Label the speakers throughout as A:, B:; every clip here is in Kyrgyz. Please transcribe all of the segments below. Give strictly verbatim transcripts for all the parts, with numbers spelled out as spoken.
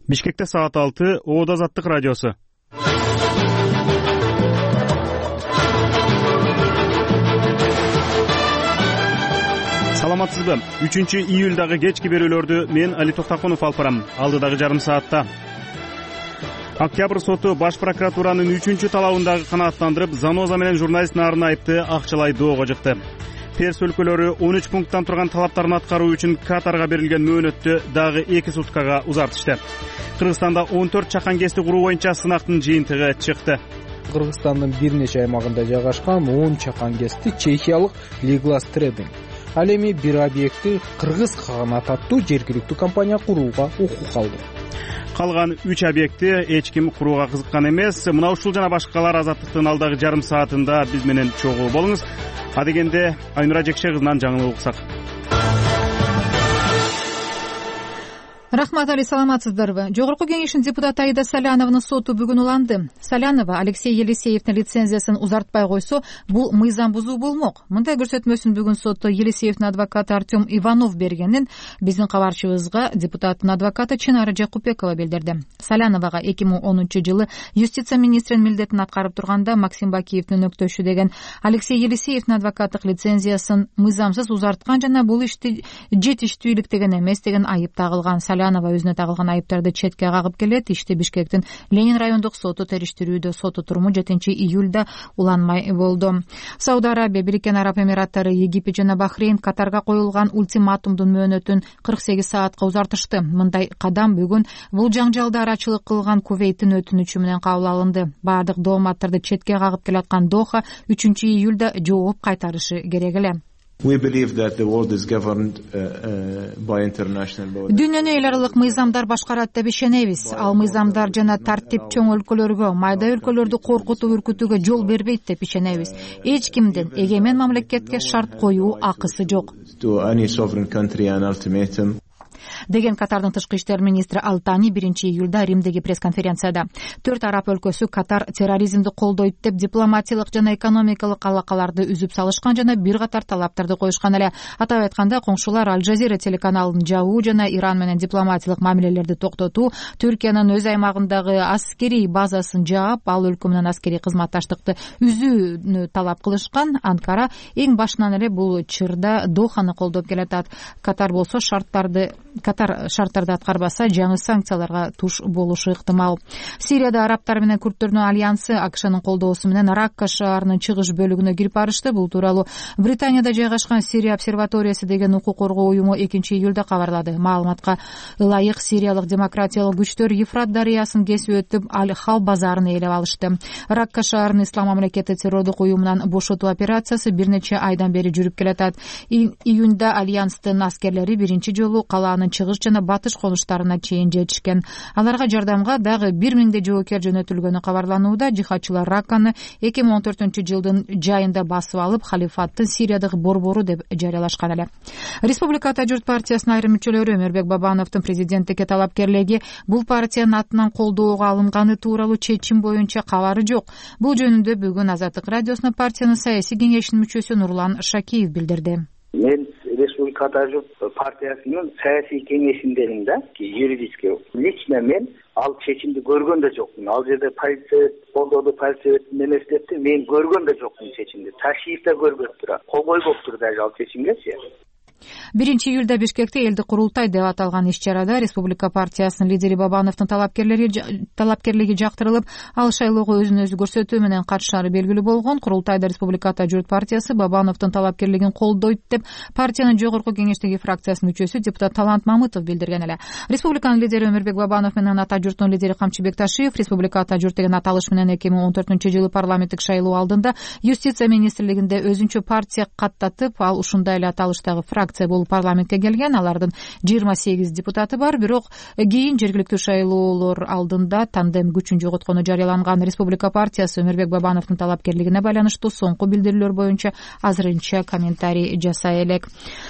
A: Бишкекте саат алты, Оод Азаттык радиосу. Саламатсызбы? үчүнчү июлдагы кечки берүүлөрдү мен Али Токтакунов алып барам. Алдыдагы жарым саатта Октябрь соту Баш прокуратуранын үчүнчү талабындагы канааттандырып, Заноза менен журналист Нарын Айыпты акчалай доого жыкты. Перс өлкөлөрү он үч пункттан турган талаптарын аткаруу үчүн Катарга берилген мөөнөттү дагы эки суткага узартышты. Кыргызстанда он төрт чакан кести куруу боюнча сынактын жыйынтыгы чыкты.
B: Кыргызстандын бир нече аймагында жайгашкан он чакан кести чехиялык Liglas Trading ал эми бир объектти Кыргыз каганат аттуу жергиликтүү компания курууга укук алды.
A: Калган үч объектти эч ким курууга кызыккан эмес. Мына ушул жана башкалар Азаттыктын алдагы жарым саатында биз менен чогуу болуңуз. Адегенде Айнура Жекше кызынан жаңылык уксак.
C: Рахмат, Али, саламатсыздарбы? Жогорку кеңештин депутаты Аида Салянованын соту бүгүн уланды. Салянова Алексей Елисеевдин лицензиясын узартпай койсо, бул мыйзам бузуу болмок. Мындай көрсөтмөсүн бүгүн сотто Елисеевдин адвокаты Артем Иванов бергенин биздин кабарчыбызга депутаттын адвокаты Чынара Жакупбекова билдирди. Саляновага эки миң онунчу жылы юстиция министринин милдетин аткарып турганда Максим Бакиевдин өктөшү деген Алексей Елисеевдин адвокаттык лицензиясын мыйзамсыз узарткан жана бул ишти жетиштүү иликтеген эмес деген айып тагылган. Салянова өзүнө тагылган айыптарды четке кагып келет. Ишти Бишкектин Ленин райондук соту териштирүүдө. Сот отуруму жетинчи июлда уланмай болду. Сауд Арабия, Бириккен Араб Эмираттары, Египет жана Бахрейн Катарга коюлган ультиматумдун мөөнөтүн кырк сегиз саатка узартышты. Мындай кадам бүгүн бул жаңжалда арачылык кылган Кувейттин өтүнүчү менен кабыл алынды. Бардык дооматтарды четке кагып келаткан Доха үчүнчү июлда жооп кайтарышы керек эле. Дүйнөнү эл аралык мыйзамдар башкарат деп ишенебиз. Ал мыйзамдар жана тартип чоң өлкөлөргө, майда өлкөлөрдү коркутуп үркүтүүгө жол бербейт деп ишенебиз. Эч кимдин эгемен мамлекетке шарт коюу акысы жок деген Катардын тышкы иштер министри Алтани биринчи июлда Римдеги пресс-конференцияда. Төрт араб өлкөсү Катар терроризмди колдойт деп дипломатиялык жана экономикалык алакаларды үзүп салышкан жана бир катар талаптарды коюшкан эле. Атап айтканда, коңшулар Аль Жазира телеканалын жабуу жана Иран менен дипломатиялык мамилелерди токтотуу, Түркиянын өз аймагындагы аскерий базасын жаап, ал өлкө менен аскерий кызматташтыкты үзүүнү талап кылышкан. Анкара эң башынан эле бул чырда Доханы колдоп келатат. Катар болсо шарттарды Катар шарттарды аткарбаса, жаңы санкцияларга туш болушу ыктымал. Сирияда арабтар менен күрттөрдүн альянсы АКШнын колдоосу менен Ракка шаарынын чыгыш бөлүгүнө кирип барышты. Бул тууралуу Британияда жайгашкан Сирия обсерваториясы деген укук коргоо уюму экинчи июлда кабарлады. Маалыматка ылайык сириялык демократиялык күчтөр Ефрат дарыясын кесип өтүп, Аль-Хал базарын ээлеп алышты. Ракка шаарынын Ислам мамлекети террордук уюмунан бошотуу операциясы бир нече айдан бери жүрүп келатат. Июнда альянстын аскерлери биринчи жолу калаанын чыгыш жана батыш конуштарына чейин жетишкен. Аларга жардамга дагы бир миңдей жоокер жөнөтүлгөнү кабарланууда. Жихадчылар Ракканы эки миң он төртүнчү жылдын жайында басып алып, халифаттын Сириядагы борбору деп жарыялашкан эле. Республиката журт партиясынын айрым мүчөлөрү Өмүрбек Бабановдун президенттикке талапкерлиги, бул партиянын атынан колдоого алынганы тууралуу чечим боюнча кабары жок. Бул жөнүндө бүгүн Азаттык радиосуна партиянын саясий кеңешинин мүчөсү Нурлан Шакиев билдирди.
D: Мен Республиката журт партиясынын саясий кеңешиндемин да, юридически. Лично мен ал чечимди көргөн да жокмун. Ал жерде полиция колдоду, полиция эмес депти, мен көргөн да жокмун чечимди. Ташиев да көрбөптүр. Кол койбоптур даже ал чечимгечи.
C: биринчи июлда Бишкекте элдик курултай деп аталган иш-чарада Республика партиясынын лидери Бабановдун талапкерлери талапкерлиги жактырылып, ал шайлоого өзүн өзү көрсөтүү менен катышаары белгилүү болгон. Курултайда Республиката журт партиясы Бабановдун талапкерлигин колдойт деп партиянын жогорку кеңештеги фракциясынын мүчөсү депутат Талант Мамытов билдирген эле. Республиканын лидери Өмүрбек Бабанов менен ата журттун лидери Камчыбек Ташиев Республиката журт деген аталыш менен эки миң он төртүнчү жылы парламенттик шайлоо алдында юстиция министрлигинде өзүнчө партия каттатып, ал ушундай эле аталыштагы фракция болуп парламентке келген. Алардын жыйырма сегиз депутаты бар, бирок кийин жергиликтүү шайлоолор алдында тандем күчүн жоготкону жарыяланган. Республика партиясы Өмүрбек Бабановдун талапкерлигине байланыштуу соңку билдирүүлөр боюнча азырынча комментарий жасай элек.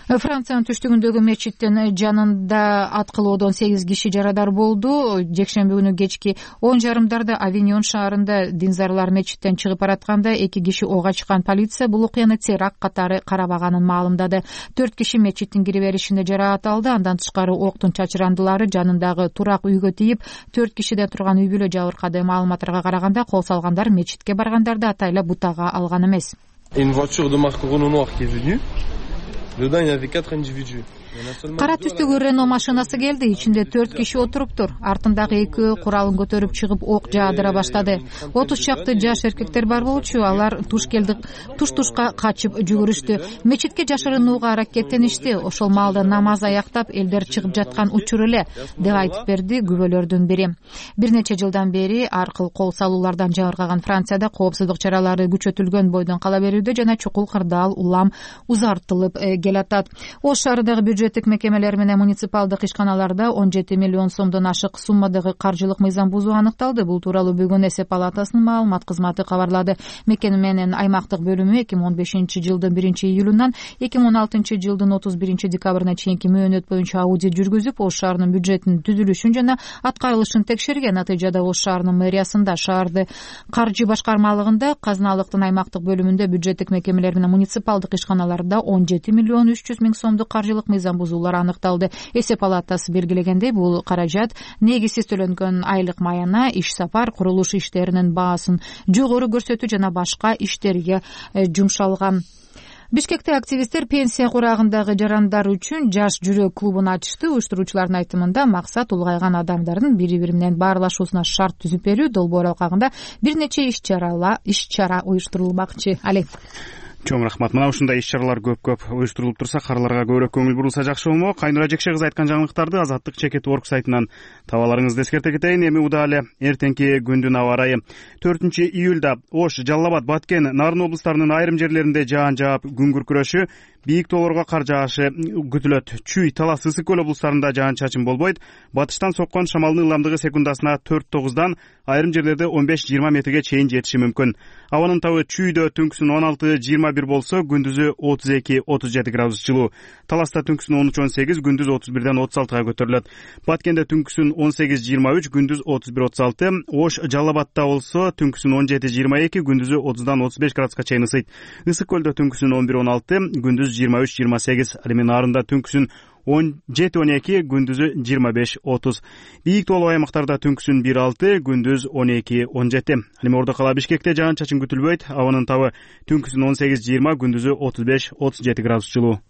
C: Франциянын түштүгүндөгү мечиттин жанында аткылоодон сегиз киши жарадар болду. Жекшемби күнү кечки он жарымдарда Авиньон шаарында динзарлар мечиттен чыгып баратканда эки киши ок ачкан. Полиция бул окуяны теракт катары карабаганын маалымдады. Төрт киши мечиттин кире беришинде жараат алды. Андан тышкары октун чачырандылары жанындагы турак үйгө тийип, төрт кишиден турган үй бүлө жабыркады. Маалыматтарга караганда, кол салгандар мечитке баргандарды атайла бутага алган эмес.
E: Une voiture de marque Renault Noir qui est venue. Dedans, il y avait quatre individus.
C: Кара түстөгү Рено машинасы келди. Ичинде төрт киши отуруптур. Артындагы экөө куралын көтөрүп чыгып ок жаадыра баштады. отуз чакты жаш эркектер бар болчу. Алар туш келди, туш-тушка качып жүгүрүштү. Мечитке жашырынууга аракеттеништи. Ошол маалда намаз аяктап, элдер чыгып жаткан учур эле, деп айтып берди күбөлөрдүн бири. Бир нече жылдан бери аркыл кол салуулардан жабыркаган Францияда коопсуздук чаралары күчөтүлгөн бойдон кала берүүдө жана чукул кырдаал улам узартылып келатат. Ош шаарындагы бюджеттик мекемелер менен муниципалдык ишканаларда он жети миллион сомдон ашык суммадагы каржылык мыйзам бузуу аныкталды. Бул тууралуу бүгүн эсеп палатасынын маалымат кызматы кабарлады. Мекеме менен аймактык бөлүмү эки миң он бешинчи жылдын биринчи июлунан эки миң он алтынчы жылдын отуз биринчи декабрына чейинки мөөнөт боюнча аудит жүргүзүп, Ош шаарынын бюджетинин түзүлүшүн жана аткарылышын текшерген. Натыйжада Ош шаарынын мэриясында, шаарды каржы башкармалыгында, казыналыктын аймактык бөлүмүндө, бюджеттик мекемелер менен муниципалдык ишканаларда он жети миллион үч жүз миң сомдук каржылык мыйзам бузуулар аныкталды. Эсеп палатасы белгилегендей, бул каражат негизсиз төлөнгөн айлык маяна, иш сапар, курулуш иштеринин баасын жогору көрсөтүү жана башка иштерге жумшалган. Бишкекте активисттер пенсия курагындагы жарандар үчүн жаш жүрөк клубун ачышты. Уюштуруучулардын айтымында максат улгайган адамдардын бири-бири менен баарлашуусуна шарт түзүп берүү. Долбоор алкагында бир нече иш чара иш чара уюштурулмакчы. Али
A: Чоң рахмат. Мына ушундай иш-чаралар көп-көп уюштурулуп турса, каарыларга көбүрөөк көңүл бурулса жакшы болмок. Кайнура Жекше кызы айткан жаңылыктарды Азаттык чекит орг сайтынан таба аларыңызды эскерте кетейин. Эми удаа эле эртеңки күндүн аба ырайы. төртүнчү июлда Ош, Жалал Абад, Баткен, Нарын облустарынын айрым жерлеринде жаан жаап, күн күркүрөшү, бийик тоолорго кар жаашы күтүлөт. Чүй, Талас, Ысык көл облустарында жаан-чачын болбойт. Батыштан соккон шамалдын ыламдыгы секундасына төрт тогуздан, айрым жерлерде он беш жыйырма метрге чейин жетиши мүмкүн. Абанын табы Чүйдө түнкүсүн он алты жыйырма бир болсо, күндүзү отуз эки отуз жети градус жылуу. Таласта түнкүсүн он үч он сегиз, күндүз отуз бирден отуз алтыга көтөрүлөт. Баткенде түнкүсүн он сегиз жыйырма үч, күндүз отуз бир отуз алты. Ош, Жалал Абадта болсо, түнкүсүн он жети жыйырма эки, күндүзү отуздан отуз беш градуска чейин ысыйт. Ысык көлдө түнкүсүн он бир он алты, күндүз жыйырма үч жыйырма сегиз. Ал эми Нарында түнкүсүн он жети он эки, күндүзү жыйырма беш отуз. Бийик тоолуу аймактарда түнкүсүн бир алты, күндүз он эки он жети. Ал эми Ордо кала Бишкекте жаан-чачын күтүлбөйт. Абанын табы түнкүсүн он сегиз жыйырма, күндүзү отуз беш отуз жети градус жылуу.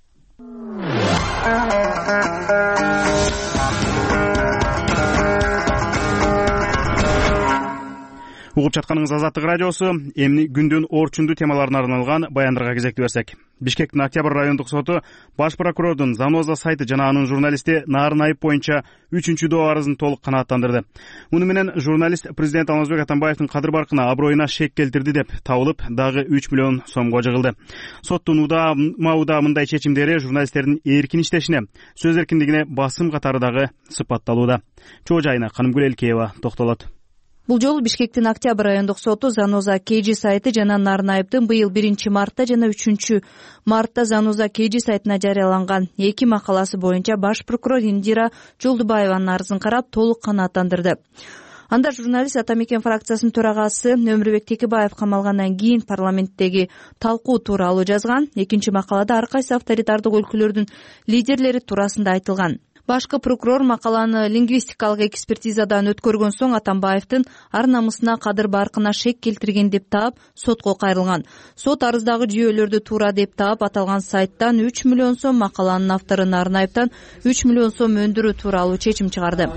A: Угуп жатканыңыз Азаттык радиосу. Эмни күндүн орчундуу темаларына арналган баяндарга кезекти берсек. Бишкектин Октябрь райондук соту баш прокурордун Заноза сайты жана анын журналисти Нарын айып боюнча үчүнчү доо арызын толук канааттандырды. Муну менен журналист президент Алмазбек Атамбаевдин кадыр баркына, аброюна шек келтирди деп табылып, дагы үч миллион сомго жыгылды. Соттун удама удаа мындай чечимдери журналисттердин эркин иштешине, сөз эркиндигине басым катары дагы сыпатталууда. Чоо жайына Канымгүл Элкеева токтолот.
F: Бул жолу Бишкектин Октябрь райондук соту Заноза Кейжи сайты жана Нарын айыптын быйыл биринчи мартта жана үчүнчү мартта Заноза Кейжи сайтына жарыяланган эки макаласы боюнча баш прокурор Индира Жолдубаеванын арызын карап толук канааттандырды. Анда журналист Ата Мекен фракциясынын төрагасы Өмүрбек Текебаев камалгандан кийин парламенттеги талкуу тууралуу жазган. Экинчи макалада ар кайсы авторитардык өлкөлөрдүн лидерлери туурасында айтылган. Башкы прокурор макаланы лингвистикалык экспертизадан өткөргөн соң Атамбаевдин ар намысына, кадыр баркына шек келтирген деп таап сотко кайрылган. Сот арыздагы жүйөлөрдү туура деп таап аталган сайттан үч миллион сом, макаланын автору Нарын айыптан үч миллион сом өндүрүү тууралуу чечим чыгарды.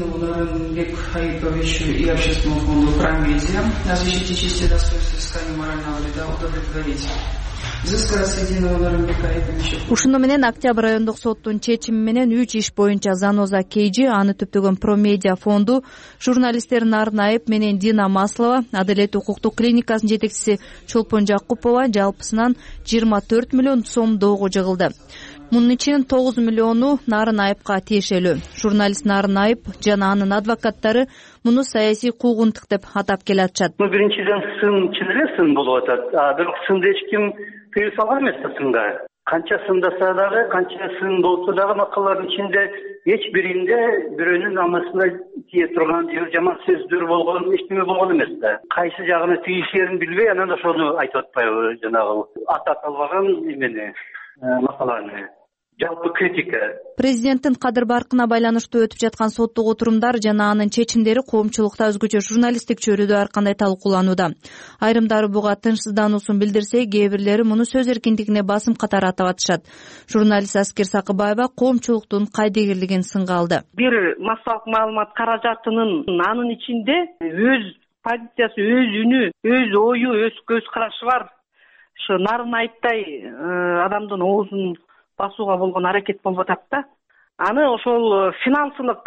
F: Ушуну менен Октябрь райондук соттун чечими менен үч иш боюнча Заноза Кейжи, аны түптөгөн Промедиа фонду, журналисттер Нарын айып менен Дина Маслова, Адалет укуктук клиникасынын жетекчиси Чолпон Жакупова жалпысынан жыйырма төрт миллион сом доого жыгылды. Мунун ичинин тогуз миллиону Нарын айыпка тиешелүү. Журналист Нарын айып жана анын адвокаттары муну саясий куугунтук деп атап келатышат.
G: Биринчиден сын чын эле сын болуп атат. А бирок сынды эч ким тыюу салган эмес да сынга.
D: Канча сындаса дагы, канча сын болсо дагы макалалардын ичинде эч биринде бирөөнүн амасына тие турган же жаман сөздөр болгон, эчтеме болгон эмес да. Кайсы жагына тийишерин билбей, анан ошону айтып атпайбы, жанагы аты аталбаган эмени, макаланы. Жалпы критика.
F: Президенттин кадыр баркына байланыштуу өтүп жаткан соттук отурумдар жана анын чечимдери коомчулукта өзгөчө журналисттик чөйрөдө ар кандай талкууланууда. Айрымдары буга тынчсыздануусун билдирсе, кээ бирлери муну сөз эркиндигине басым катары атап атышат. Журналист Аскер Сакыбаева коомчулуктун кайдыгерлигин сынга алды.
G: Бир массалык маалымат каражатынын анын ичинде өз позициясы, өз үнү, өз ою, өз көз карашы бар. Ушу нарын айттай адамдын оозун басууга болгон аракет болуп атат да. Аны ошол финансылык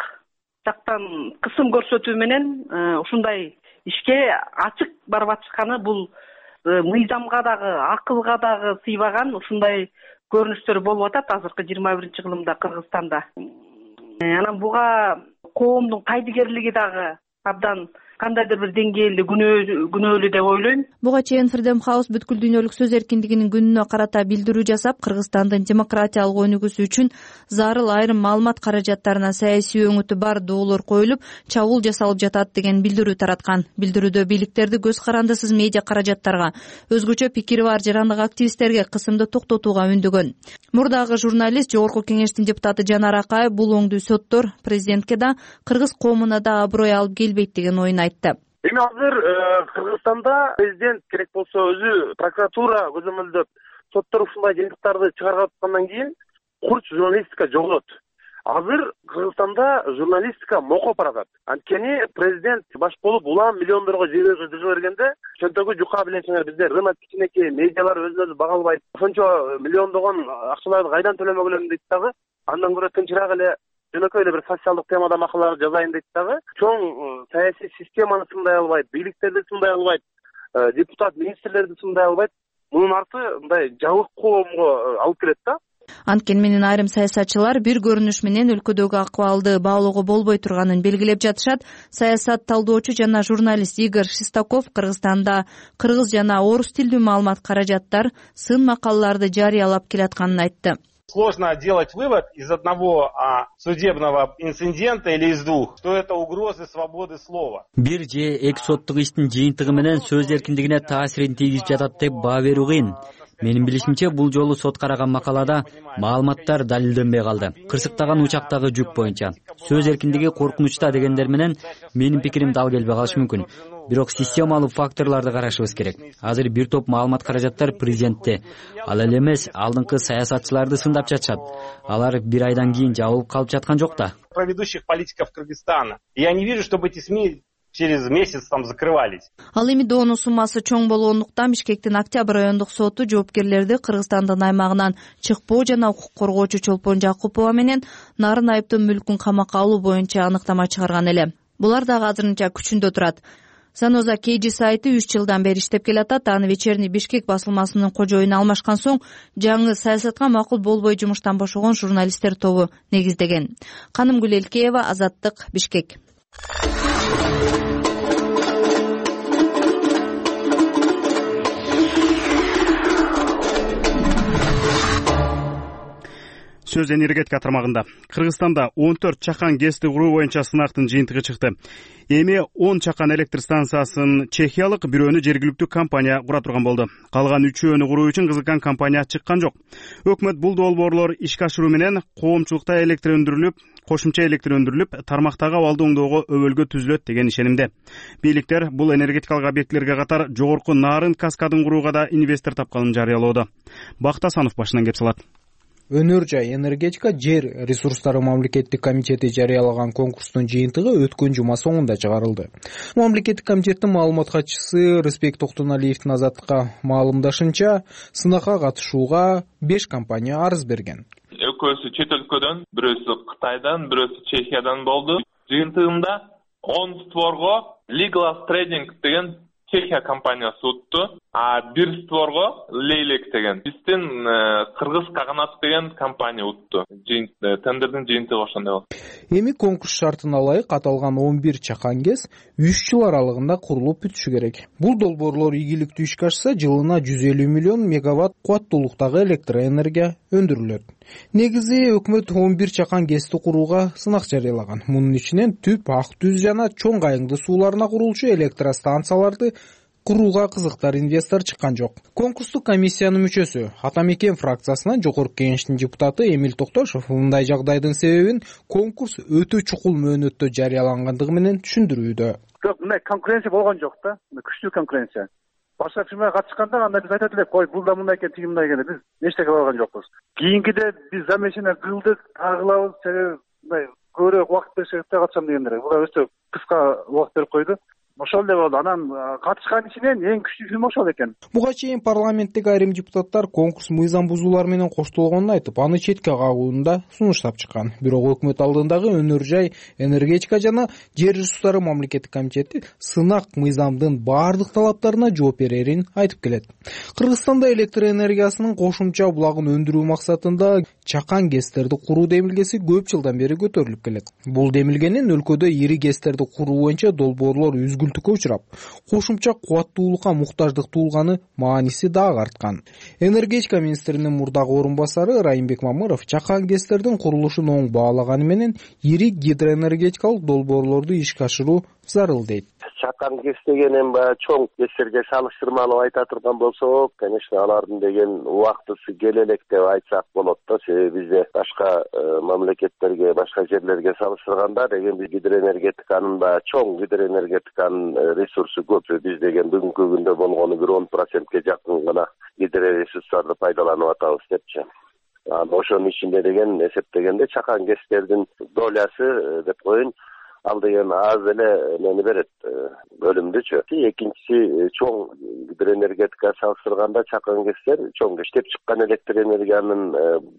G: жактан кысым көрсөтүү менен ушундай ишке ачык барып атышканы бул мыйзамга дагы, акылга дагы сыйбаган ушундай көрүнүштөр болуп атат азыркы жыйырма биринчи кылымда Кыргызстанда. Анан буга коомдун кайдыгерлиги дагы абдан кандайдыр бир деңгээлде күнөөлүү деп ойлойм.
F: Буга чейин Freedom House бүткүл дүйнөлүк сөз эркиндигинин күнүнө карата билдирүү жасап, Кыргызстандын демократиялык өнүгүүсү үчүн зарыл айрым маалымат каражаттарына саясий өңүтү бар доолор коюлуп, чабуул жасалып жатат деген билдирүү тараткан. Билдирүүдө бийликтерди көз карандысыз медиа каражаттарга, өзгөчө пикири бар жарандык активисттерге кысымды токтотууга үндөгөн. Мурдагы журналист, Жогорку Кеңештин депутаты Жанар Акаев бул оңдуу соттор президентке да, кыргыз коомуна да аброй алып келбейт деген оюн айтты.
H: Эми азыр Кыргызстанда президент керек болсо өзү прокуратура көзөмөлдөп соттор ушундай жыйынтыктарды чыгарып аткандан кийин курч журналистика жоголот. Азыр Кыргызстанда журналистика мокоп баратат. Анткени президент баш болуп улам миллиондорго жер бергенде чөнтөгү жука билесиңер, бизде рынок кичинекей, медиалар өзүн өзү бага албайт. Ошончо миллиондогон акчаларды кайдан төлөмөгөлөм дейт дагы. Андан көрө тынчыраак эле жөнөкөй эле бир социалдык темада макалалар жазайын дейт дагы. Чоң саясий системаны сындай албайт, бийликтерди сындай албайт, депутат, министрлерди сындай албайт. Мунун арты мындай жабык коомго алып келет да.
F: Анткени менен айрым саясатчылар бир көрүнүш менен өлкөдөгү акыбалды баалоого болбой турганын белгилеп жатышат. Саясат талдоочу жана журналист Игорь Шестаков Кыргызстанда кыргыз жана орус тилдүү маалымат каражаттар сын макалаларды жарыялап келатканын айтты.
I: Сложно делать вывод из одного а, судебного инцидента или из двух, что это угрозы свободы слова.
J: Бир же эки соттук иштин жыйынтыгы менен сөз эркиндигине таасирин тийгизип жатат деп баа берүү кыйын. Менин билишимче, бул жолу сот караган макалада маалыматтар далилденбей калды. Кырсыктаган учактагы жүк боюнча сөз эркиндиги коркунучта дегендер менен менин пикирим дал келбей калышы мүмкүн. Бирок системалуу факторлорду карашыбыз керек. Азыр бир топ маалымат каражаттар президентте, ал эле эмес алдыңкы саясатчыларды сындап жатышат. Алар бир айдан кийин жабылып калып жаткан жок да.
I: Про ведущих политиков Кыргызстана. Я не вижу, чтобы эти СМИ через месяц там закрывались.
F: Ал эми доонун суммасы чоң болгондуктан Бишкектин Октябрь райондук соту жоопкерлерди Кыргызстандын аймагынан чыкпоо жана укук коргоочу Чолпон Жакупова менен нарын айыптын мүлкүн камакка алуу боюнча аныктама чыгарган эле. Булар дагы азырынча күчүндө турат. Заноза Кейджи сайты үч жылдан бери иштеп келатат. Аны Вечерний Бишкек басылмасынын кожоюну алмашкан соң жаңы саясатка макул болбой жумуштан бошогон журналисттер тобу негиздеген. Канымгүл Элкеева, Азаттык, Бишкек.
A: Сөз энергетика тармагында Кыргызстанда он төрт чакан ГЭСти куруу боюнча сынактын жыйынтыгы чыкты. Эми он чакан электр станциясын чехиялык, бирөөнү жергиликтүү компания кура турган болду. Калган үчөөнү куруу үчүн кызыккан компания чыккан жок. Өкмөт бул долбоорлор ишке ашыруу менен коомчулукта электр өндүрүлүп, кошумча электр өндүрүлүп, тармактагы абалды оңдоого өбөлгө түзүлөт деген ишенимде. Бийликтер бул энергетикалык объектилерге катар жогорку нарын каскадын курууга да инвестор тапканын жарыялоодо. Бактасанов башынан кеп салат.
B: Өнөр жай энергетика жер ресурстары мамлекеттик комитети жарыялаган конкурстун жыйынтыгы өткөн жума соңунда чыгарылды. Мамлекеттик комитеттин маалымат катчысы Рыспек Токтоналиевдин Азаттыкка маалымдашынча, сынакка катышууга беш компания арыз берген.
K: Экөөсү чет өлкөдөн, бирөөсү Кытайдан, бирөөсү Чехиядан болду. Жыйынтыгында он створго Legal Trading деген Чехия компаниясы утту. а бир створго Лейлек деген биздин Кыргыз Каганат деген компания утту. Тендердин жыйынтыгы ошондой болду.
B: Эми конкурс шартына ылайык аталган он бир чакан гэс үч жыл аралыгында курулуп бүтүшү керек. Бул долбоорлор ийгиликтүү ишке ашса, жылына жүз элүү миллион мегаватт кубаттуулуктагы электр энергия өндүрүлөт. Негизи өкмөт он бир чакан гэсти курууга сынак жарыялаган. Мунун ичинен Түп, Ак Түз жана Чоң Кайыңды сууларына курулчу электростанцияларды курууга кызыктар инвестор чыккан жок. Конкурстук комиссиянын мүчөсү, Атамекен фракциясынан жогорку кеңештин депутаты Эмил Токтошов мындай жагдайдын себебин конкурс өтө чукул мөөнөттө жарыялангандыгы менен түшүндүрүүдө.
L: Жок, мындай конкуренция болгон жок да. Күчтүү конкуренция. Башка фирмага катышканда анда биз айтат элек, кой, бул да мындай экен, тиги мындай экен. Биз эчтеке болгон жокпуз. Кийинкиде биз замешана кылдык, тагылабыз, себеби мындай көбүрөөк убакыт беришет деп катышам дегендер. Булар өтө кыска убакыт берип койду. Ошол эле болду. Анан катышкан ичинен эң күчтүү фирма ошол экен.
B: Буга чейин парламенттеги айрым депутаттар конкурс мыйзам бузуулар менен коштолгонун айтып, аны четке кагууну да сунуштап чыккан. Бирок өкмөт алдындагы Өнөр жай, энергетика жана жер ресурстары мамлекеттик комитети сынак мыйзамдын баардык талаптарына жооп берерин айтып келет. Кыргызстанда электр энергиясынын кошумча булагын өндүрүү максатында чакан гэстерди куруу демилгеси көп жылдан бери көтөрүлүп келет. Бул демилгенин өлкөдө ири гэстерди куруу боюнча долбоорлор үзгүлтүккө учурап, кошумча кубаттуулукка муктаждык туулганы мааниси дагы арткан. Энергетика министринин мурдагы орун басары Райымбек Мамыров чакан гэстердин курулушун оң баалаганы менен ири гидроэнергетикалык долбоорлорду ишке ашыруу зарыл дейт.
M: Чакан гэс деген эми баягы чоң гэстерге салыштырмалуу айта турган болсок, конечно, алардын деген убактысы келе элек деп айтсак болот да. Себеби бизде башка мамлекеттерге, башка жерлерге салыштырганда деген биз гидроэнергетиканын баягы чоң гидроэнергетиканын ресурсу көп. Биз деген бүгүнкү күндө болгону бир он процентке жакын гана гидроресурстарды пайдаланып атабыз депчи. Ошонун ичинде деген эсептегенде чакан гэстердин долясы деп коеюн, ал деген аз эле мени берет, бөлүмдүчү. Экинчиси чоң гидроэнергетика салыштырганда чакан гэстер чоң иштеп чыккан электр энергиянын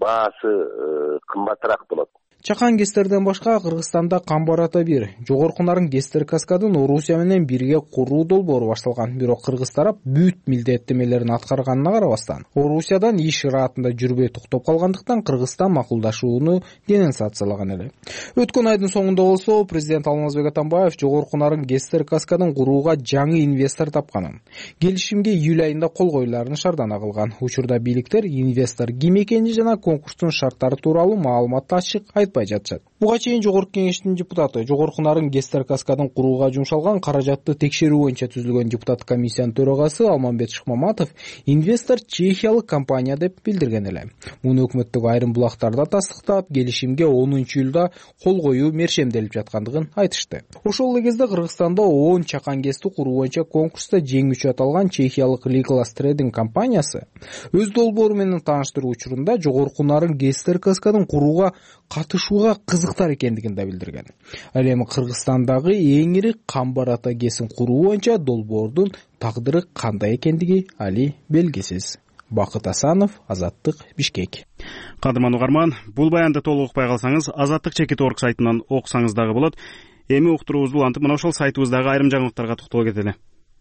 M: баасы кымбатыраак болот.
B: Чакан гэстерден башка Кыргызстанда Камбар-Ата бир, Жогорку Нарын гэстер каскадын Орусия менен бирге куруу долбоору башталган. Бирок Кыргыз тарап бүт милдеттемелерин аткарганына карабастан, Орусиядан иш ыраатында жүрбөй токтоп калгандыктан Кыргызстан макулдашууну денонсациялаган эле. Өткөн айдын соңунда болсо президент Алмазбек Атамбаев Жогорку Нарын гэстер каскадын курууга жаңы инвестор тапканын, келишимге июль айында кол коюларын шаардана кылган. Учурда бийликтер инвестор ким экени жана конкурстун шарттары тууралуу маалыматты ачык айтпай жатышат. Буга чейин жогорку кеңештин депутаты Жогорку Нарын гэстер каскадын курууга жумшалган каражатты текшерүү боюнча түзүлгөн депутат комиссиянын төрагасы Алмамбет Шыкмаматов инвестор чехиялык компания деп билдирген эле. Муну өкмөттөгү айрым булактарда тастыктап, келишимге онунчу июлда кол коюу мершемделип жаткандыгын айтышты. Ошол эле кезде Кыргызстанда он чакан гэсти куруу боюнча конкурста жеңүүчү аталган чехиялык Legolas Trading компаниясы өз долбоору менен тааныштыруу учурунда Жогорку Нарын гэстер каскадын курууга катышууга кызыктар экендигин да билдирген. Ал эми Кыргызстандагы эң ири Камбар-Ата гэсин куруу боюнча долбоордун тагдыры кандай экендиги али белгисиз. Бакыт Асанов, Азаттык, Бишкек.
A: Кадырман угарман, бул баянды толук укпай калсаңыз, Азаттык чекит орг сайтынан окусаңыз дагы болот. Эми уктуруубузду улантып, мына ошол сайтыбыздагы айрым жаңылыктарга токтоло кетели.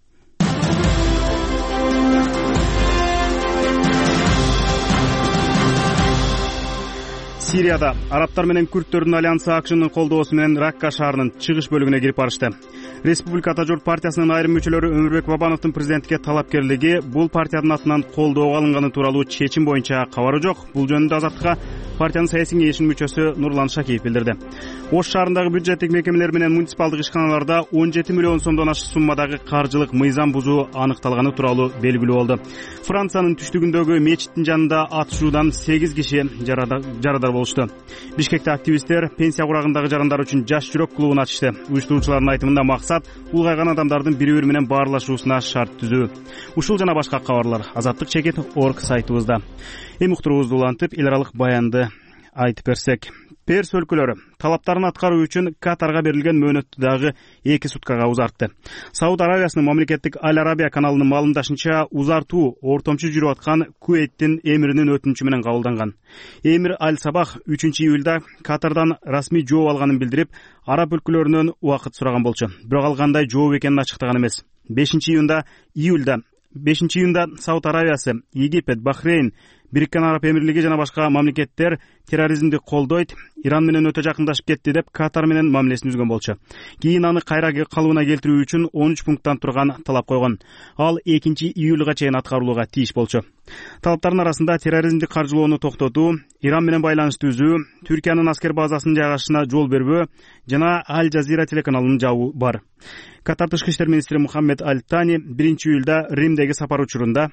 A: Сирияда арабтар менен күрттөрдүн альянсы АКШнын колдоосу менен Ракка шаарынын чыгыш бөлүгүнө кирип барышты. Республика Ата журт партиясынын айрым мүчөлөрү Өмүрбек Бабановдун президенттикке талапкерлиги бул партиянын атынан колдоого алынганы тууралуу чечим боюнча кабары жок. Бул жөнүндө Азаттыкка партиянын саясий кеңешинин мүчөсү Нурлан Шакиев билдирди. Ош шаарындагы бюджеттик мекемелер менен муниципалдык ишканаларда он жети миллион сомдон ашык суммадагы каржылык мыйзам бузуу аныкталганы тууралуу белгилүү болду. Франциянын түштүгүндөгү мечиттин жанында атышуудан сегиз киши жарадар болушту. Бишкекте активисттер пенсия курагындагы жарандар үчүн жаш жүрөк клубун ачышты. Уюштуруучулардын айтымында максат улгайган адамдардын бири-бири менен баарлашуусуна шарт түзүү. Ушул жана башка кабарлар Азаттык чекит орг сайтыбызда. Эми уктуруубузду улантып, эл аралык баянды айтып берсек. Перс өлкөлөрү талаптарын аткаруу үчүн Катарга берилген мөөнөттү дагы эки суткага узартты. Сауд Аравиясынын мамлекеттик Аль Арабия каналынын маалымдашынча, узартуу ортомчу жүрүп аткан Куэйттин эмиринин өтүнүчү менен кабылданган. Эмир Аль Сабах үчүнчү июлда Катардан расмий жооп алганын билдирип, араб өлкөлөрүнөн убакыт сураган болчу. Бирок ал кандай жооп экенин ачыктаган эмес. бешинчи июнда июлда бешинчи июнда Сауд Аравиясы, Египет, Бахрейн, Бириккен Араб Эмирлиги жана башка мамлекеттер терроризмди колдойт, Иран менен өтө жакындашып кетти деп Катар менен мамилесин үзгөн болчу. Кийин аны кайра калыбына келтирүү үчүн он үч пункттан турган талап койгон. Ал экинчи июлга чейин аткарылууга тийиш болчу. Талаптардын арасында терроризмди каржылоону токтотуу, Иран менен байланышты үзүү, Түркиянын аскер базасынын жайгашышына жол бербөө жана Аль Жазира телеканалын жабуу бар. Катар тышкы иштер министри Мухаммед Аль Тани биринчи июлда Римдеги сапар учурунда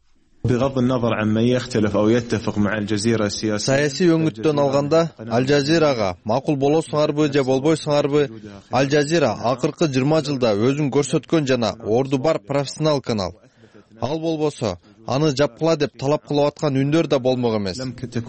N: саясий өңүттөн алганда Аль Жазирага макул болосуңарбы же болбойсуңарбы, Аль Жазира акыркы жыйырма жылда өзүн көрсөткөн жана орду бар профессионал канал. Ал болбосо аны жапкыла деп талап кылып аткан үндөр да болмок эмес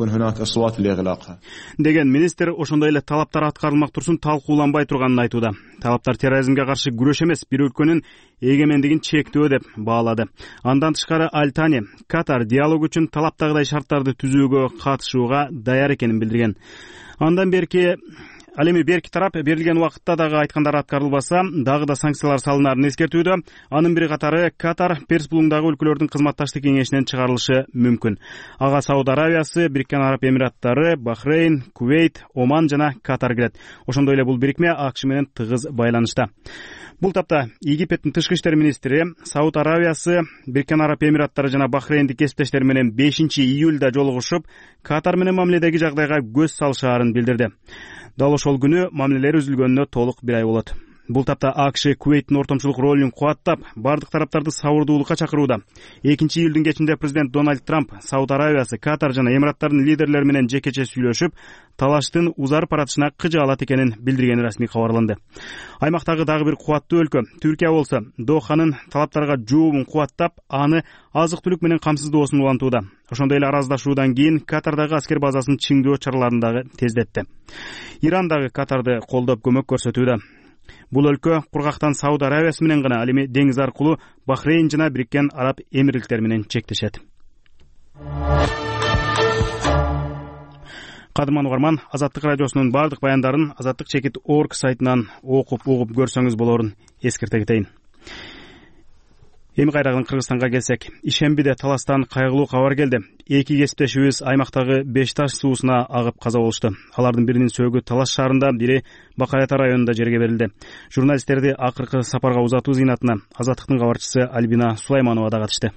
A: деген министр ошондой эле талаптар аткарылмак турсун талкууланбай турганын айтууда. Талаптар терроризмге каршы күрөш эмес, бир өлкөнүн эгемендигин чектөө деп баалады. Андан тышкары Аль Тани Катар диалог үчүн талаптагыдай шарттарды түзүүгө катышууга даяр экенин билдирген. Андан берки Ал эми берки тарап берилген убакытта дагы айткандар аткарылбаса, дагы да санкциялар салынарын эскертүүдө. Анын бир катары Катар Перс булуңдагы өлкөлөрдүн кызматташтык кеңешинен чыгарылышы мүмкүн. Ага Сауд Аравиясы, Бириккен Араб Эмираттары, Бахрейн, Кувейт, Оман жана Катар кирет. Ошондой эле бул бирикме АКШ менен тыгыз байланышта. Бул тапта Египеттин тышкы иштер министри Сауд Аравиясы, Бириккен Араб Эмираттары жана Бахрейндик кесиптештери менен бешинчи июлда жолугушуп, Катар менен мамиледеги жагдайга көз салышаарын билдирди. Дал ошол күнү мамилелер үзүлгөнүнө толук бир ай болот. Бул тапта АКШ Кувейттин ортомчулук ролун кубаттап, бардык тараптарды сабырдуулукка чакырууда. экинчи июлдун кечинде президент Дональд Трамп Сауд Аравиясы, Катар жана Эмираттардын лидерлери менен жекече сүйлөшүп, талаштын узарып баратышына кыжа алат экенин билдиргени расмий кабарланды. Аймактагы дагы бир кубаттуу өлкө Түркия болсо, Доханын талаптарга жообун кубаттап, аны азык-түлүк менен камсыздоосун улантууда. Ошондой эле араздашуудан кийин Катардагы аскер базасын чыңдоо чараларын дагы тездетти. Иран дагы Катарды колдоп көмөк көрсөтүүдө. Бул өлкө кургактан Сауд Аравиясы менен гана, ал эми деңиз аркылуу Бахрейн жана Бириккен Араб Эмирликтери менен чектешет. Кадырман угарман, Азаттык радиосунун бардык баяндарын азаттык чекит точка орг сайтынан окуп угуп көрсөңүз болорун эскерте кетейин. Эми кайраган Кыргызстанга келсек, ишембиде таластан кайгылуу кабар келди. Эки кесиптешибиз аймактагы Беш Таш суусуна агып каза болушту. Алардын биринин сөөгү Талас шаарында, бири Бакаята районунда жерге берилди. Журналисттерди акыркы сапарга узатуу зыйнатына Азаттыктын кабарчысы Альбина Сулайманова да катышты.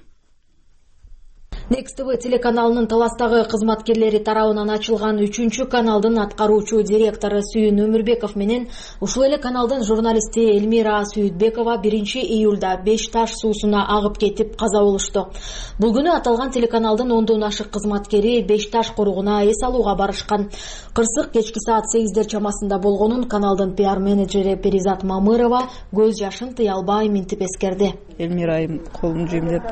O: Next ти ви телеканалынын Таластагы кызматкерлери тарабынан ачылган үчүнчү каналдын аткаруучу директору Сүйүн Өмүрбеков менен ушул эле каналдын журналисти Элмира Сүйүтбекова биринчи июлда Беш Таш суусуна агып кетип каза болушту. Бул күнү аталган телеканалдын ондон ашык кызматкери Беш Таш коругуна эс алууга барышкан. Кырсык кечки саат сегиздер чамасында болгонун каналдын пиар менеджери Перизат Мамырова көз жашын тыя албай минтип эскерди.
P: Элмира айым колун жемдеп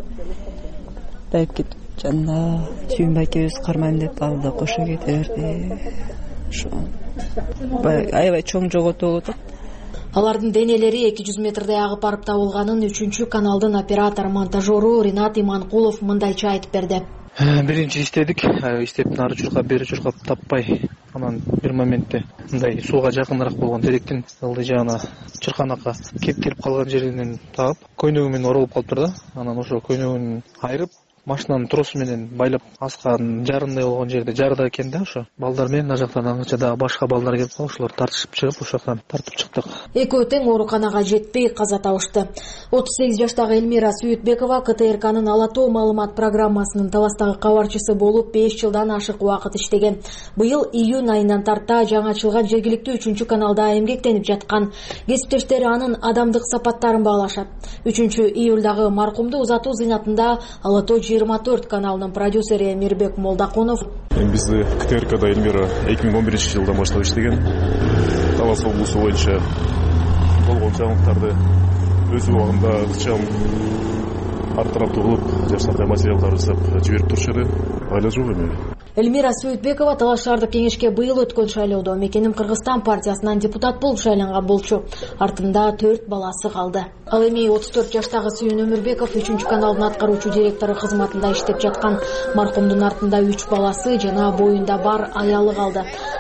P: дайып кетип жанына Сүйүнбай экөөбүз кармайм деп алды, кошо кете берди. Ошо аябай чоң жоготуу болуп атат.
O: Алардын денелери эки жүз метрдей агып барып табылганын үчүнчү каналдын оператор монтажеру Ринат Иманкулов мындайча айтып берди.
B: Биринчи иштедик, иштеп нары чуркап, бери чуркап таппай, анан бир моментте мындай сууга жакыныраак болгон теректин ылдый жагына чырканакка кептелип калган жеринен таап, көйнөгү менен оролуп калыптыр да. Анан ошо көйнөгүн айырып, машинанын тросу менен байлап асканын жарындай болгон жерде жарыда экен да, ошо балдар менен ажактан аңча дагы башка балдар келип калып, ошолор тартышып чыгып, ошол жактан тартып чыктык.
O: Экөө тең ооруканага жетпей каза табышты. отуз сегиз жаштагы Элмира Сүйүтбекова Ка Тэ Эр К'нын Ала Тоо маалымат программасынын Таластагы кабарчысы болуп беш жылдан ашык убакыт иштеген. Быйыл июнь айынан тарта жаңы ачылган жергиликтүү үчүнчү каналда эмгектенип жаткан. Кесиптештери анын адамдык сапаттарын баалашат. үчүнчү июлдагы маркумду узатуу зыйнатында Ала Тоо жыйырма төрт каналынын продюсери Мирбек Молдакунов
Q: бизди Ка Тэ Эр К'да Элмира эки миң он биринчи жылдан баштап иштеген. Талас облусу боюнча болгон жаңылыктарды өз убагында ыкчам артыраптуу кылып, жакшынакай материалдар жасап жиберип турчу эди. Айла жок эми.
O: Элмира Сүйүтбекова Талас шаардык кеңешке быйыл өткөн шайлоодо Мекеним Кыргызстан партиясынан депутат болуп шайланган болчу. Артында төрт баласы калды. Ал эми отуз төрт жаштагы Сүйүн Өмүрбеков үчүнчү каналдын аткаруучу директору кызматында иштеп жаткан. Маркумдун артында үч баласы жана боюнда бар аялы калды.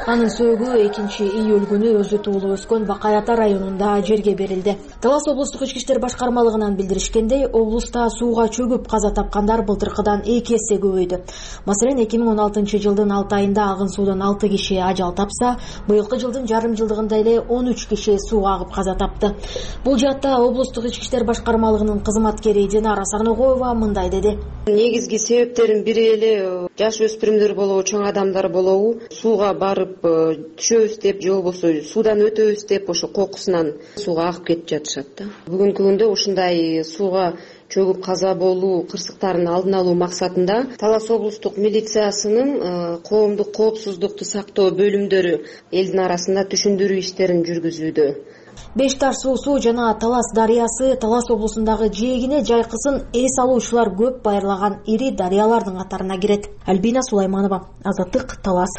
O: Анын сөөгү экинчи июль күнү өзү туулуп өскөн Бакай Ата районунда жерге берилди. Талас облустук ички иштер башкармалыгынан билдиришкендей, облуста сууга чөгүп каза тапкандар былтыркыдан эки эсе көбөйдү. Маселен, эки миң он алтынчы жылдын алты айында агын суудан алты киши ажал тапса, быйылкы жылдын жарым жылдыгында эле он үч киши сууга агып каза тапты. Бул жаатта облустук ички иштер башкармалыгынын кызматкери Динара Сарногоева мындай деди.
R: Негизги себептердин бири эле жаш өспүрүмдөр болобу, чоң адамдар болобу, сууга барып түшөбүз деп же болбосо суудан өтөбүз деп ошо кокусунан сууга агып кетип жатышат да. Бүгүнкү күндө ушундай сууга чөгүп каза болуу кырсыктарын алдын алуу максатында Талас облустук милициясынын коомдук коопсуздукту сактоо бөлүмдөрү элдин арасында түшүндүрүү иштерин жүргүзүүдө.
O: Беш таш суусу жана Талас дарыясы Талас облусундагы жээгине жайкысын эс алуучулар көп байырлаган ири дарыялардын катарына кирет. Альбина Сулайманова, Азаттык, Талас.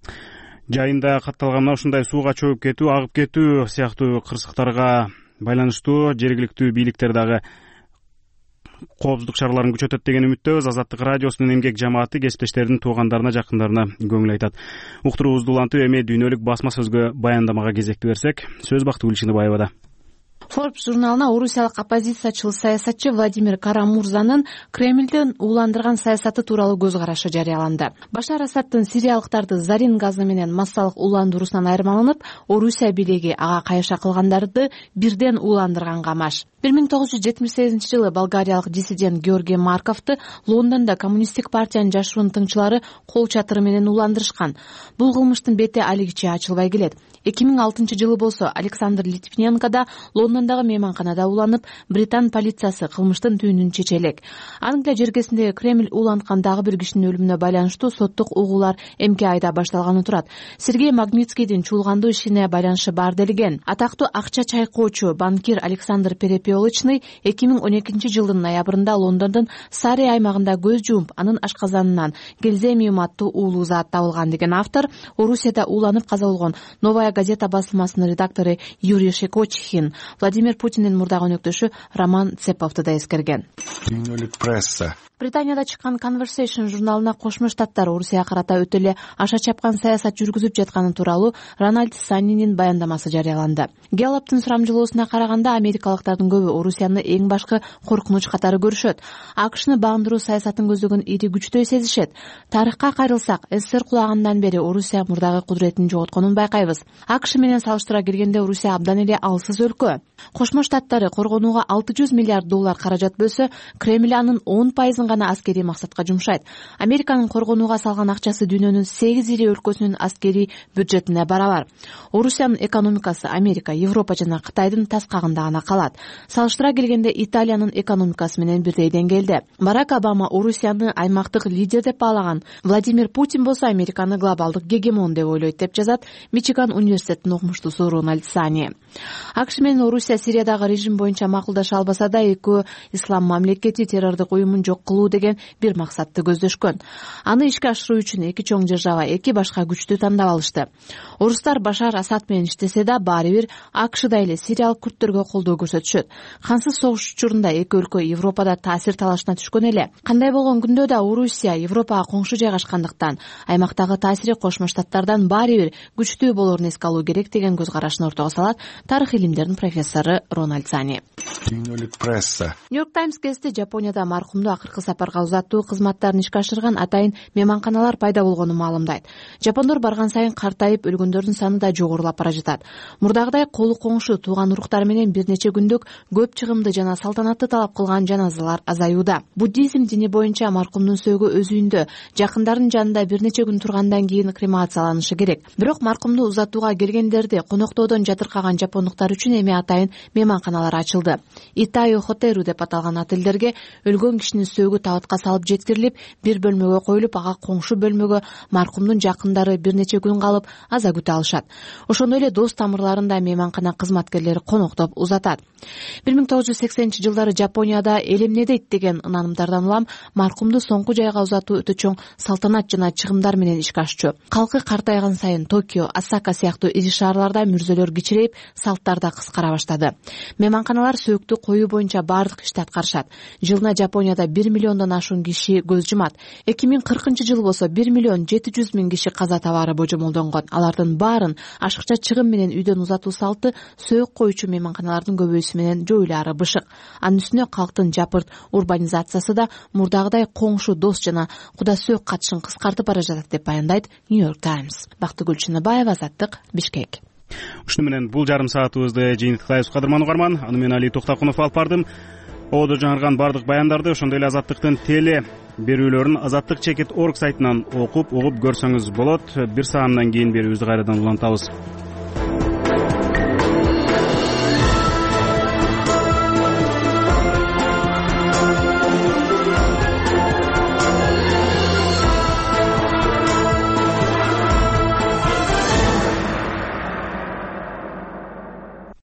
A: Жайында катталган ушундай сууга чөгүп кетүү, агып кетүү сыяктуу кырсыктарга байланыштуу жергиликтүү бийликтер дагы коопсуздук чараларын күчөтөт деген үмүттөбүз. Азаттык радиосунун эмгек жамааты кесиптештердин туугандарына, жакындарына көңүл айтат. Уктуруубузду улантып, эми дүйнөлүк басма сөзгө баяндамага кезекти берсек, сөз бактуу Гүлчинабаевада.
C: Forbes журналына орусиялык оппозициячыл саясатчы Владимир Карамурзанын Кремлдин ууландырган саясаты тууралуу көз карашы жарыяланды. Башар Асаддын сириялыктарды зарин газы менен массалык ууландыруусунан айырмаланып, Орусия бийлиги ага кайша кылгандарды бирден ууландырганга маш. бир миң тогуз жүз жетимиш сегизинчи жылы болгариялык диссидент Георгий Марковду Лондондо коммунисттик партиянын жашыруун тыңчылары кол чатыры менен ууландырышкан. Бул кылмыштын бети алигиче ачылбай келет. эки миң алтынчы жылы болсо Александр Литвиненко да Лондондогу мейманканада ууланып, Британ полициясы кылмыштын түйүнүн чече элек. Англия жергесиндеги Кремль ууланткан дагы бир кишинин өлүмүнө байланыштуу соттук угуулар эмки айда башталганы турат. Сергей Магнитскийдин чуулгандуу ишине байланышы бар делген. Атактуу акча чайкоочу банкир Александр Перепелочный эки миң он экинчи жылдын ноябрында Лондондун Сари аймагында көз жумуп, анын ашказанынан гельземиум аттуу уулуу зат табылган деген автор Орусияда ууланып каза болгон Новая газета басылмасынын редактору Юрий Шекочихин Владимир Путиндин мурдагы өнөктөшү Роман Цеповду да эскерген.
S: Дүйнөлүк пресса
C: Британияда чыккан Conversation журналына Кошмо Штаттар Орусияга карата өтө эле аша чапкан саясат жүргүзүп жатканы тууралуу Рональд Саннинин баяндамасы жарыяланды. Гэллоптун сурамжылоосуна караганда америкалыктардын көбү Орусияны эң башкы коркунуч катары көрүшөт. АКШны багындыруу саясатын көздөгөн ири күчтөй сезишет. Тарыхка кайрылсак, СССР кулагандан бери Орусия мурдагы кудуретин жоготконун байкайбыз. АКШ менен салыштыра келгенде Орусия абдан эле алсыз өлкө. Кошмо Штаттары коргонууга алты жүз миллиард доллар каражат бөлсө, Кремль анын он пайызын гана аскерий максатка жумшайт. Американын коргонууга салган акчасы дүйнөнүн сегиз ири өлкөсүнүн аскерий бюджетине барабар. Орусиянын экономикасы Америка, Европа жана Кытайдын таскагында гана калат. Салыштыра келгенде Италиянын экономикасы менен бирдей деңгээлде. Барак Обама Орусияны аймактык лидер деп баалаган. Владимир Путин болсо Американы глобалдык гегемон деп ойлойт деп жазат Мичиган университетинин окумуштуусу Рональд Сани. АКШ менен Орусия Сириядагы режим боюнча макулдаша албаса да, экөө ислам мамлекети террордук уюмун жок кылуу деген бир максатты көздөшкөн. Аны ишке ашыруу үчүн эки чоң держава эки башка күчтү тандап алышты. Орустар Башар Асад менен иштесе да, баары бир АКШда эле сириялык күрттөргө колдоо көрсөтүшөт. Кансыз согуш учурунда эки өлкө Европада таасир талашына түшкөн эле. Кандай болгон күндө да Орусия Европага коңшу жайгашкандыктан аймактагы таасири Кошмо Штаттардан баары бир күчтүү болорун эске алуу керек деген көз карашын ортого салат тарых илимдеринин профессору Рональд Сани.
S: Дүйнөлүк пресса
C: Нью-Йорк Таймс газети Жапонияда маркумду акыркы сапарга узаттуу кызматтарын ишке ашырган атайын мейманканалар пайда болгонун маалымдайт. Жапондор барган сайын картайып, өлгөндөрдүн саны да жогорулап бара жатат. Мурдагыдай колу коңшу, тууган уруктар менен бир нече күндүк көп чыгымды жана салтанатты талап кылган жаназалар азаюуда. Буддизм дини боюнча маркумдун сөөгү өз үйүндө, жакындардын жанында бир нече күн тургандан кийин кремацияланышы керек. Бирок маркумду узатууга келгендерди коноктоодон жатыркаган жапондуктар үчүн эми атайын мейманканалар ачылды. Итайо Хотеру деп аталган отелдерге өлгөн кишинин сөөгү табытка салып жеткирилип, бир бөлмөгө коюлуп, ага коңшу бөлмөгө маркумдун жакындары бир нече күн калып аза күтө алышат. Ошондой эле дос тамырларында мейманкана кызматкерлери коноктоп узатат. бир миң тогуз жүз сексенинчи жылдары Жапонияда эл эмне дейт деген ынанымдардан улам маркумду соңку жайга узатуу өтө чоң салтанат жана чыгымдар менен ишке ашчу. Калкы картайган сайын Токио, Осака сыяктуу ири шаарларда мүрзөлөр кичирейип, салттар да кыскара баштаган.
T: баштады. Мейманканалар сөөктү коюу боюнча баардык ишти аткарышат. Жылына Жапонияда бир миллиондон ашуун киши көз жумат. эки миң кыркынчы жыл болсо бир миллион жети жүз миң киши каза табаары божомолдонгон. Алардын баарын ашыкча чыгым менен үйдөн узатуу салты сөөк коюучу мейманканалардын көбөйүүсү менен жоюлаары бышык. Анын үстүнө калктын жапырт урбанизациясы да мурдагыдай коңшу, дос жана куда сөөк катышын кыскартып бара жатат деп баяндайт Нью-Йорк Таймс. Бактыгүл Чыныбаева, Азаттык, Бишкек.
A: Ушуну менен бул жарым саатыбызды жыйынтыктайбыз, кадырман угарман. Аны мен Али Токтакунов алып бардым. Одо жаңырган бардык баяндарды, ошондой эле Азаттыктын теле берүүлөрүн азаттык чекит точка орг сайтынан окуп, угуп көрсөңүз болот. Бир саамдан кийин берүүбүздү кайрадан улантабыз.